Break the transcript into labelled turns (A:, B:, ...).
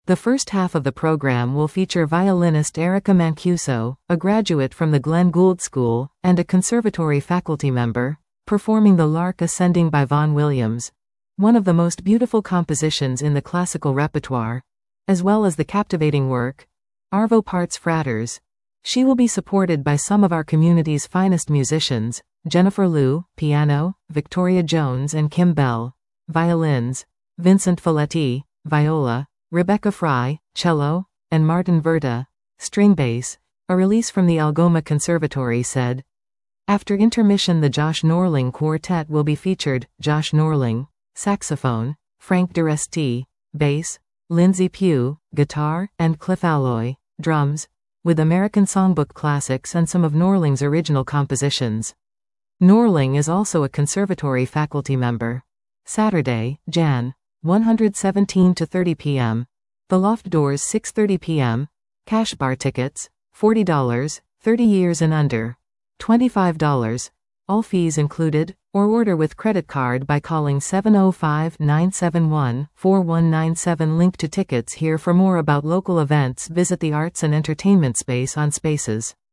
A: The first half of the program will feature violinist Erica Mancuso, a graduate from the Glenn Gould School, and a conservatory faculty member, performing the Lark Ascending by Vaughan Williams, one of the most beautiful compositions in the classical repertoire, as well as the captivating work, Arvo Part's Fratters. She will be supported by some of our community's finest musicians, Jennifer Liu, piano, Victoria Jones and Kim Bell, violins, Vincent Folletti, viola, Rebecca Fry, cello, and Martin Verta, string bass, a release from the Algoma Conservatory said. After intermission, the Josh Norling Quartet will be featured, Josh Norling, saxophone, Frank Duresti, bass, Lindsay Pugh, guitar, and Cliff Alloy, drums, with American Songbook classics and some of Norling's original compositions. Norling is also a conservatory faculty member. Saturday, Jan. 117 to 30 p.m. The Loft doors 6:30 p.m. Cash bar tickets, $40, 30 years and under, $25. All fees included, or order with credit card by calling 705-971-4197. Link to tickets here. For more about local events, visit the Arts and Entertainment space on Spaces.